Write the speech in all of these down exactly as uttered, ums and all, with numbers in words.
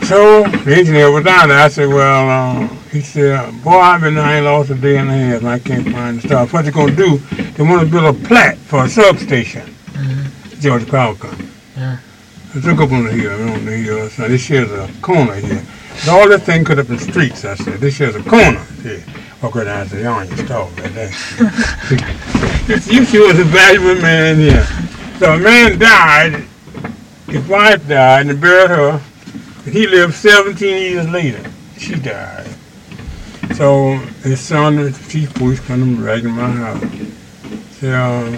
So the engineer was down there. I said, well, uh, he said, boy, I've been, I ain't lost a day and a half and I can't find the stuff. What they going to do, they want to build a plat for a substation. Mm-hmm. Georgia Power Company. Yeah. I took up on the hill, on the hill. So this here's a corner here. And all this thing cut up in streets. I said, this here's a corner here. Walk right down and say, you're on your stall right there. You sure was a valuable man here. So a man died, his wife died, and they buried her. He lived seventeen years later. She died. So his son, the chief police, come to right in my house. Said, uh,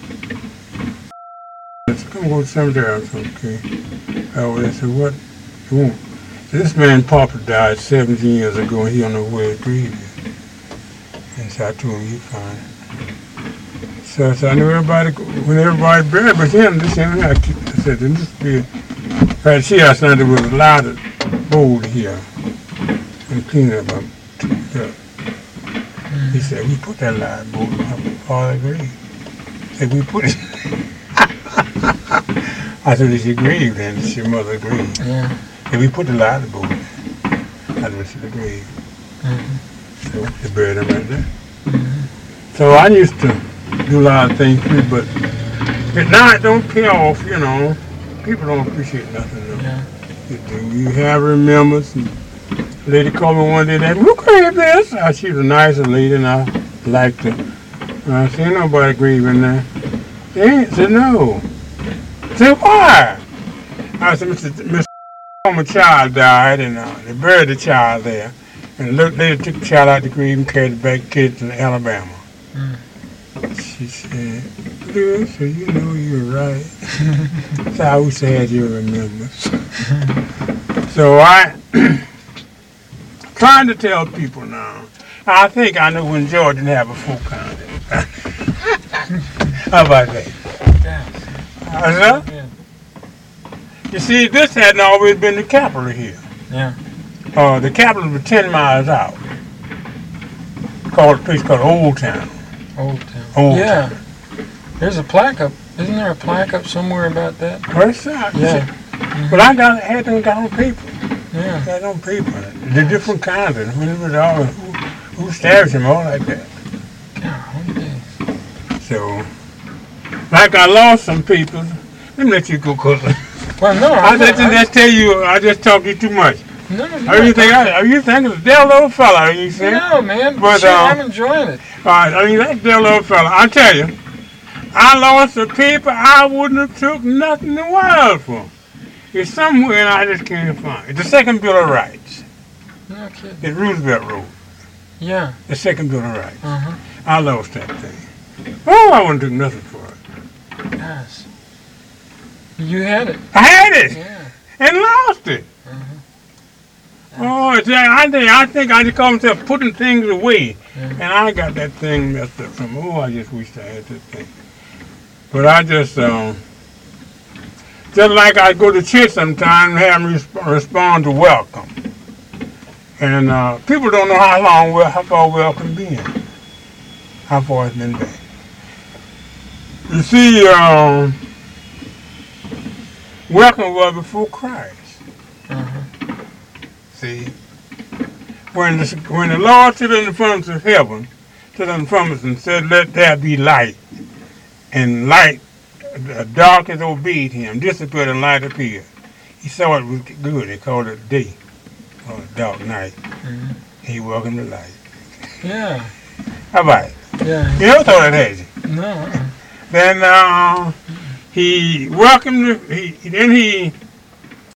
come go to the cemetery. I said, okay. I said, what? You won't. So this man, Papa, died seventeen years ago, and he don't know where his grave is. And so I told him, you fine. So I said, I knew everybody, when everybody buried, but him, this him, I said, there must be, right here, I said, there was a lot of bowl here, and clean it up. Yeah. He said, we put that lot of bowl up all the grave. He said, we put it. I said, it's your grave then, it's your mother's grave. Yeah. And we put the lot of bowl there. I went to the grave. Mm-hmm. So they buried him right there. Mm-hmm. So I used to do a lot of things too, but now it don't pay off, you know. People don't appreciate nothing, though. Yeah. You do. You have remembrance. And a lady called me one day and said, who grave this? I, she was a nice lady and I liked her. And I said, ain't nobody grieve in there. They ain't. I said, no. I said, why? I said, Mister Mister My child died and uh, they buried the child there. And the lady took the child out the grave and carried it back kid to Alabama. Mm. She said, Lewis, so you know you're right. So I wish I had your remembrance. So I, trying to tell people now, I think I know when George didn't have a full county. How about that? Uh, yeah. You see, this hadn't always been the capital here. Yeah. Uh, the capital was ten miles out. Called a place called Old Town. Old Town. Old yeah. Town. There's a plaque up. Isn't there a plaque up somewhere about that? Where's that? Yeah. Mm-hmm. But I got had them got on paper. Yeah. Got on paper. The different kinds of them. It was all who, who stabs him all like that. Yeah. So, like I lost some people. Let me let you go, cause well, no, I, I just, I, just tell you. I just talk you too much. No, no. Are you think? I, are you thinking of that little fella? Are you saying? No, man. But sure, uh, I'm enjoying it. All right. I mean, that little fella. I tell you, I lost the people I wouldn't have took nothing in the world for. It's somewhere and I just can't find it. The second Bill of Rights. No kidding. It's Roosevelt Road. Yeah. The second Bill of Rights. Uh-huh. I lost that thing. Oh, I wouldn't took nothing for it. Yes. You had it. I had it. Yeah. And lost it. Uh-huh. Oh, it's, I think I think I just call myself putting things away, yeah. And I got that thing messed up. From oh, I just wish I had that thing. But I just um, just like I go to church sometimes and have them resp- respond to welcome, and uh, people don't know how long well how far welcome been, how far it's been back. You see, um, welcome was before Christ. Uh-huh. See, when the, when the Lord stood in the furnace of heaven, stood in the furnace and said, let there be light, and light, uh, darkness obeyed him, disappeared and light appeared. He saw it was good. He called it day, or dark night. Mm-hmm. He welcomed the light. Yeah. How about it? Yeah. You never thought that, had you? No. Uh-uh. Then uh, he welcomed, he, then he